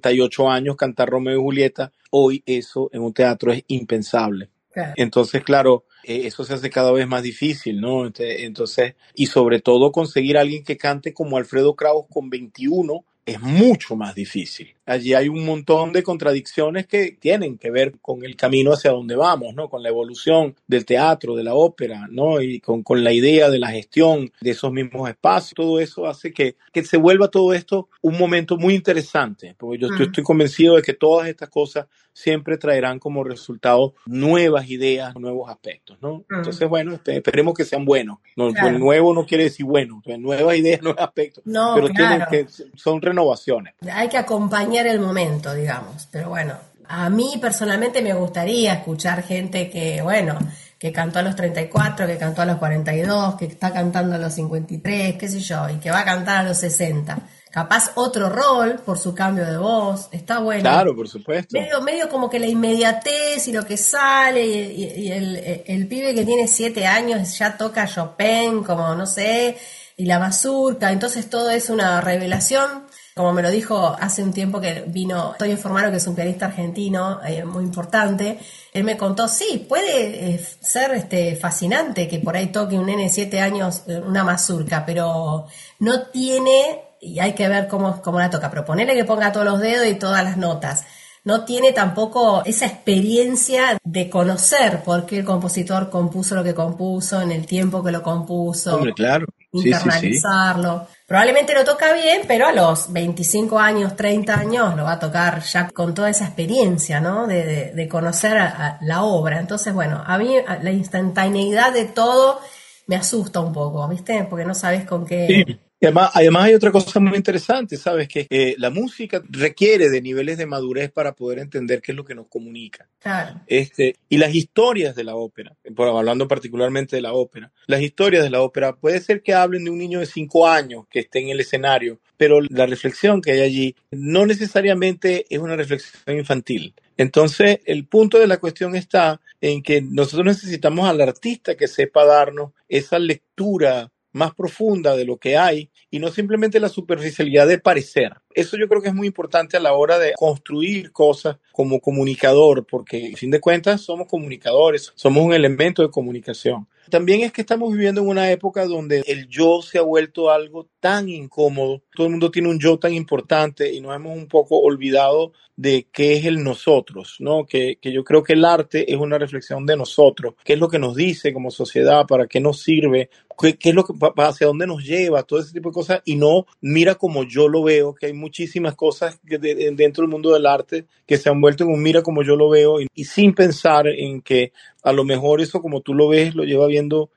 68 años cantar Romeo y Julieta. Hoy eso en un teatro es impensable. Claro. Entonces, claro, eso se hace cada vez más difícil, ¿no? Entonces, y sobre todo conseguir a alguien que cante como Alfredo Kraus con 21 es mucho más difícil. Allí hay un montón de contradicciones que tienen que ver con el camino hacia donde vamos, ¿no? Con la evolución del teatro, de la ópera, ¿no? Y con la idea de la gestión de esos mismos espacios. Todo eso hace que se vuelva todo esto un momento muy interesante, porque yo estoy convencido de que todas estas cosas siempre traerán como resultado nuevas ideas, nuevos aspectos, ¿no? Entonces, bueno, esperemos que sean buenos. No, Claro. pues nuevo no quiere decir bueno, o sea, nuevas ideas, nuevos aspectos, No, pero claro. son renovaciones. Hay que acompañar el momento, digamos. Pero bueno, a mí personalmente me gustaría escuchar gente que, bueno, que cantó a los 34, que cantó a los 42, que está cantando a los 53, qué sé yo, y que va a cantar a los 60. Capaz otro rol por su cambio de voz, está bueno. Claro, por supuesto. Medio como que la inmediatez y lo que sale, y el pibe que tiene 7 años ya toca Chopin, como no sé, y la mazurca, entonces todo es una revelación. Como me lo dijo hace un tiempo que vino Antonio Formaro, que es un pianista argentino muy importante, él me contó, sí, puede ser fascinante que por ahí toque un nene de 7 años una mazurca, pero no tiene, y hay que ver cómo la toca, pero ponele que ponga todos los dedos y todas las notas. No tiene tampoco esa experiencia de conocer por qué el compositor compuso lo que compuso, en el tiempo que lo compuso. Hombre, claro. Internalizarlo. Sí. Probablemente lo toca bien, pero a los 25 años, 30 años lo va a tocar ya con toda esa experiencia, ¿no? De conocer a la obra. Entonces, bueno, a mí la instantaneidad de todo me asusta un poco, ¿viste? Porque no sabes con qué... Sí. Y además hay otra cosa muy interesante, ¿sabes? Que la música requiere de niveles de madurez para poder entender qué es lo que nos comunica. Claro. Y las historias de la ópera, hablando particularmente de la ópera, las historias de la ópera puede ser que hablen de un niño de 5 años que esté en el escenario, pero la reflexión que hay allí no necesariamente es una reflexión infantil. Entonces, el punto de la cuestión está en que nosotros necesitamos al artista que sepa darnos esa lectura más profunda de lo que hay y no simplemente la superficialidad de parecer. Eso yo creo que es muy importante a la hora de construir cosas como comunicador, porque a fin de cuentas somos comunicadores, somos un elemento de comunicación. También es que estamos viviendo en una época donde el yo se ha vuelto algo tan incómodo, todo el mundo tiene un yo tan importante y nos hemos un poco olvidado de qué es el nosotros, ¿no? Que yo creo que el arte es una reflexión de nosotros, qué es lo que nos dice como sociedad, para qué nos sirve, qué es lo que hacia dónde nos lleva, todo ese tipo de cosas, y no mira como yo lo veo, que hay muchísimas cosas dentro del mundo del arte que se han vuelto en un mira como yo lo veo y sin pensar en que a lo mejor eso como tú lo ves lo lleva viendo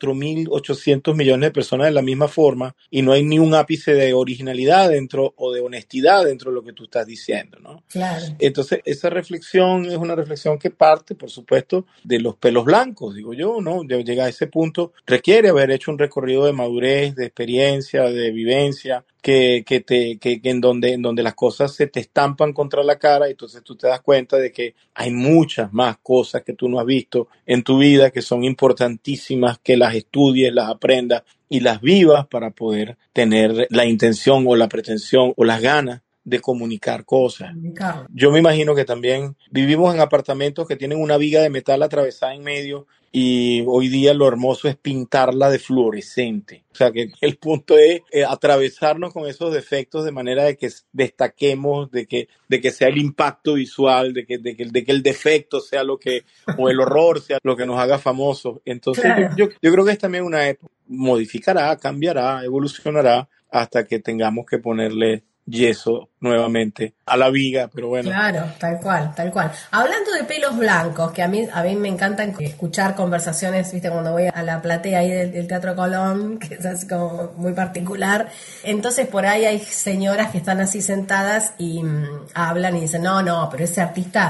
4.800 millones de personas de la misma forma y no hay ni un ápice de originalidad dentro o de honestidad dentro de lo que tú estás diciendo, ¿no? Claro. Entonces, esa reflexión es una reflexión que parte, por supuesto, de los pelos blancos, digo yo, ¿no? Llegar a ese punto requiere haber hecho un recorrido de madurez, de experiencia, de vivencia, que en donde las cosas se te estampan contra la cara y entonces tú te das cuenta de que hay muchas más cosas que tú no has visto en tu vida que son importantísimas, que las estudies, las aprendas y las vivas para poder tener la intención o la pretensión o las ganas de comunicar cosas. Yo me imagino que también vivimos en apartamentos que tienen una viga de metal atravesada en medio y hoy día lo hermoso es pintarla de fluorescente. O sea que el punto es atravesarnos con esos defectos de manera de que destaquemos, de que sea el impacto visual, de que el defecto sea lo que, o el horror sea lo que nos haga famosos. Entonces claro. yo creo que es también una época, modificará, cambiará, evolucionará hasta que tengamos que ponerle yeso nuevamente a la viga, pero bueno. Claro, tal cual. Hablando de pelos blancos, que a mí me encanta escuchar conversaciones, viste, cuando voy a la platea ahí del Teatro Colón, que es así como muy particular, entonces por ahí hay señoras que están así sentadas y hablan y dicen, no, pero ese artista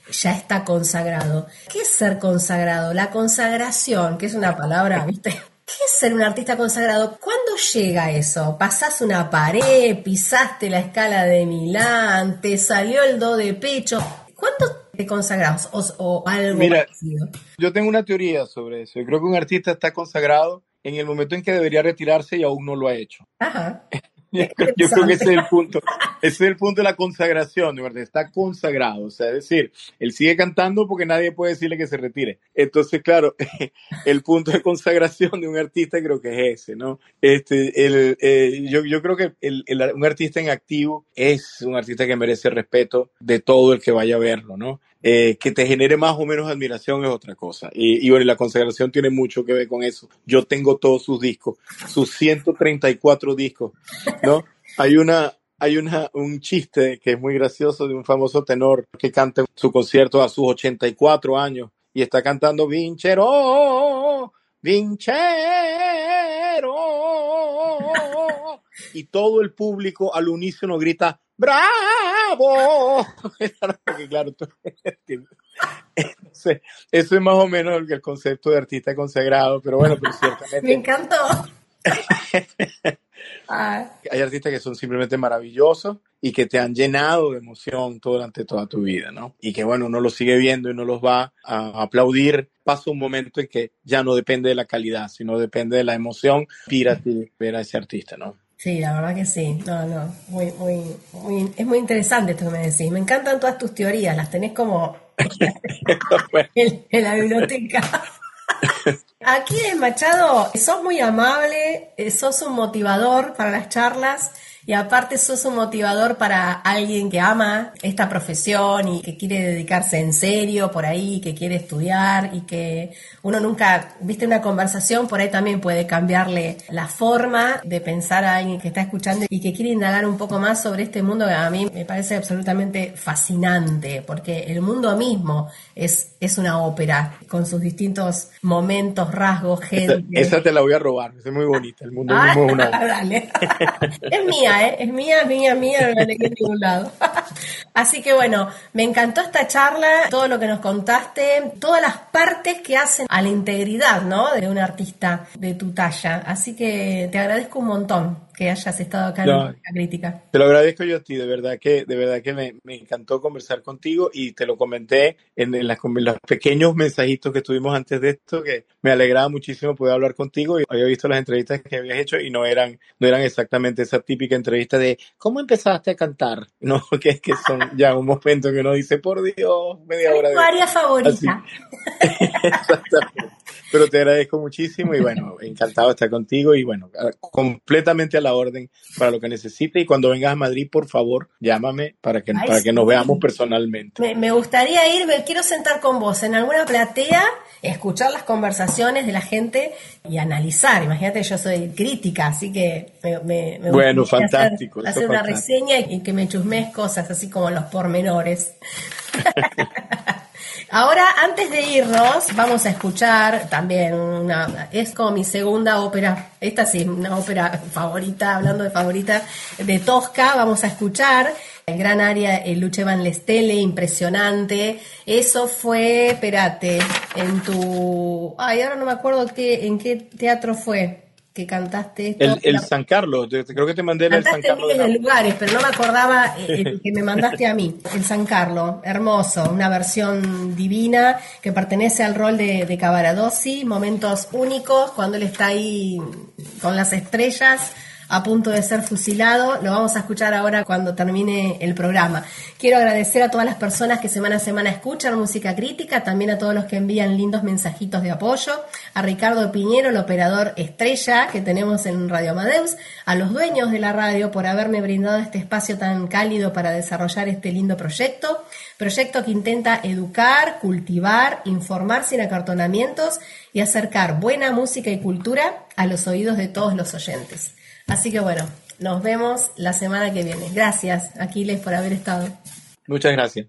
ya está consagrado. ¿Qué es ser consagrado? La consagración, que es una palabra, ¿viste? ¿Qué es ser un artista consagrado? ¿Cuándo llega eso? ¿Pasás una pared? ¿Pisaste la escala de Milán? ¿Te salió el do de pecho? ¿Cuándo te consagrás? ¿O algo Mira, parecido? yo tengo una teoría sobre eso. Yo creo que un artista está consagrado en el momento en que debería retirarse y aún no lo ha hecho. Ajá. Yo creo que ese Interesante. es el punto. Ese es el punto de la consagración, de verdad. Está consagrado. O sea, es decir, él sigue cantando porque nadie puede decirle que se retire. Entonces, claro, el punto de consagración de un artista creo que es ese, ¿no? Yo creo que un artista en activo es un artista que merece respeto de todo el que vaya a verlo, ¿no? Que te genere más o menos admiración es otra cosa. Y bueno, la consagración tiene mucho que ver con eso. Yo tengo todos sus discos, sus 134 discos, ¿no? Un chiste que es muy gracioso de un famoso tenor que canta en su concierto a sus 84 años y está cantando Vincherò, Vincherò, y todo el público al unísono grita ¡Bravo! Porque claro, tú entiendes. Entonces, eso es más o menos el concepto de artista consagrado, pero bueno, pero Me ciertamente encantó. Ah, hay artistas que son simplemente maravillosos y que te han llenado de emoción durante toda tu vida, ¿no? Y que bueno, uno los sigue viendo y no los va a aplaudir. Pasa un momento en que ya no depende de la calidad, sino depende de la emoción. Pírate ver a ese artista, ¿no? sí, la verdad que sí. No, es muy interesante esto que me decís. Me encantan todas tus teorías, las tenés como en la biblioteca. Aquí en Machado sos muy amable, sos un motivador para las charlas y aparte sos un motivador para alguien que ama esta profesión y que quiere dedicarse en serio por ahí, que quiere estudiar y que uno nunca, viste, una conversación por ahí también puede cambiarle la forma de pensar a alguien que está escuchando y que quiere indagar un poco más sobre este mundo que a mí me parece absolutamente fascinante porque el mundo mismo es una ópera con sus distintos momentos, rasgos, gente. Esa te la voy a robar, es muy bonita. El mundo Ah, mismo es una... dale. Es mía, ¿eh? Es mía, no la leí en ningún lado. Así que bueno, me encantó esta charla, todo lo que nos contaste, todas las partes que hacen a la integridad, ¿no? De un artista de tu talla. Así que te agradezco un montón que hayas estado acá en No, la crítica. te lo agradezco yo a ti, de verdad que me encantó conversar contigo y te lo comenté en los pequeños mensajitos que tuvimos antes de esto, que me alegraba muchísimo poder hablar contigo y había visto las entrevistas que habías hecho y no eran exactamente esa típica entrevista de ¿cómo empezaste a cantar? No, que son ya un momento que uno dice, por Dios, media ¿Cuál hora es tu de... área Así, favorita? exactamente. Pero te agradezco muchísimo y bueno, encantado de estar contigo y bueno, completamente a la orden para lo que necesites y cuando vengas a Madrid, por favor, llámame Ay, para que nos veamos sí. personalmente. Me gustaría ir, me quiero sentar con vos en alguna platea, escuchar las conversaciones de la gente y analizar. Imagínate, yo soy crítica, así que me Bueno, gustaría fantástico, eso es hacer una fantástico. reseña y que me chusmees cosas, así como los pormenores. Ahora, antes de irnos, vamos a escuchar también es como mi segunda ópera, esta sí, una ópera favorita, hablando de favorita, de Tosca, vamos a escuchar el gran aria, el Luce Van le Stelle, impresionante. Eso fue, espérate, ay, ahora no me acuerdo en qué teatro fue que cantaste esto. El San Carlos, creo que te mandé el San Cantaste en Carlos de miles de Nápoles. lugares, pero no me acordaba el que me mandaste a mí, el San Carlos, hermoso, una versión divina que pertenece al rol de Cavaradossi, momentos únicos, cuando él está ahí con las estrellas a punto de ser fusilado. Lo vamos a escuchar ahora cuando termine el programa. Quiero agradecer a todas las personas que semana a semana escuchan Música Crítica, también a todos los que envían lindos mensajitos de apoyo, a Ricardo Piñero, el operador estrella que tenemos en Radio Amadeus, a los dueños de la radio por haberme brindado este espacio tan cálido para desarrollar este lindo proyecto que intenta educar, cultivar, informar sin acartonamientos y acercar buena música y cultura a los oídos de todos los oyentes. Así que bueno, nos vemos la semana que viene. Gracias, Aquiles, por haber estado. Muchas gracias.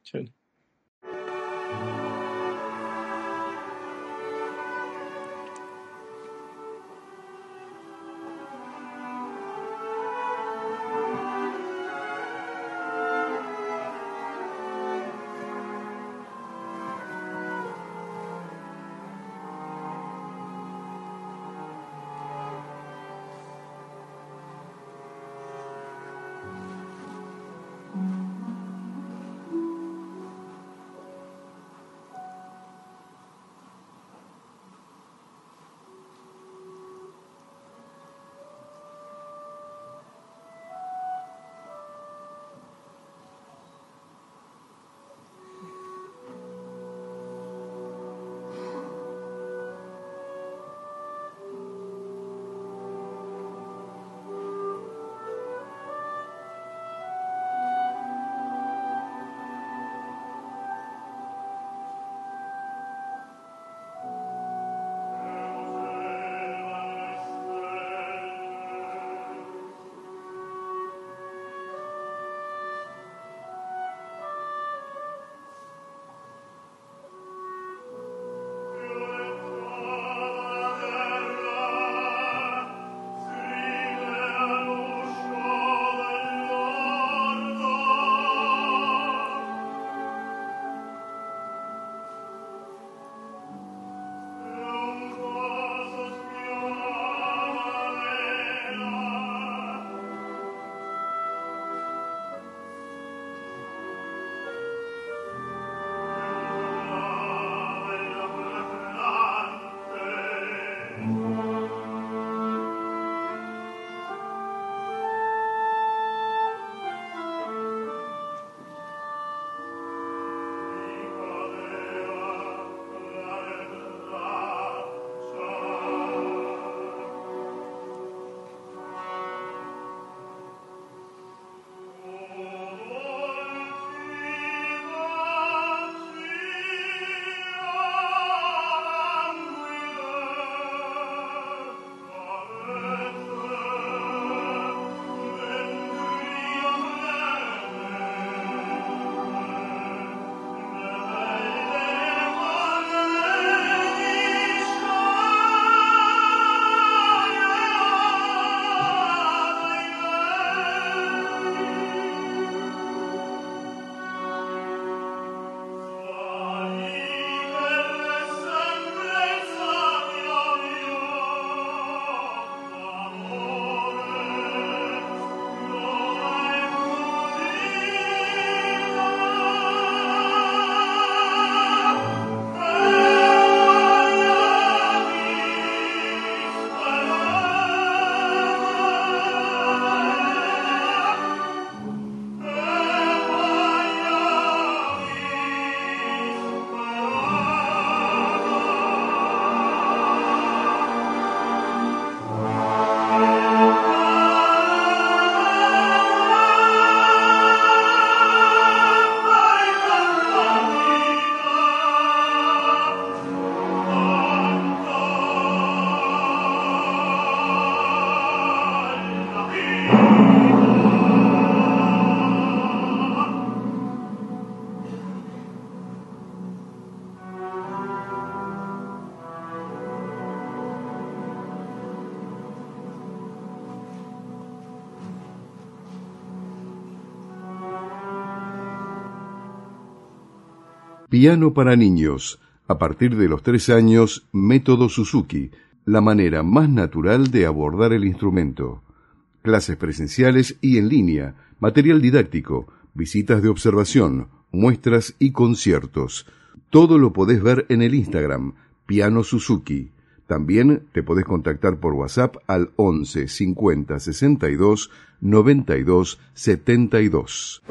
Piano para niños. A partir de los 3 años, método Suzuki, la manera más natural de abordar el instrumento. Clases presenciales y en línea, material didáctico, visitas de observación, muestras y conciertos. Todo lo podés ver en el Instagram, Piano Suzuki. También te podés contactar por WhatsApp al 11 50 62 92 72.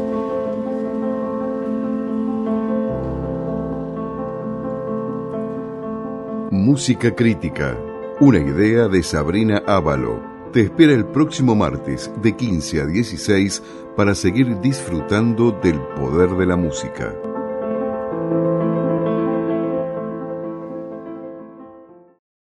Música crítica. Una idea de Sabrina Ávalo. Te espera el próximo martes de 15 a 16 para seguir disfrutando del poder de la música.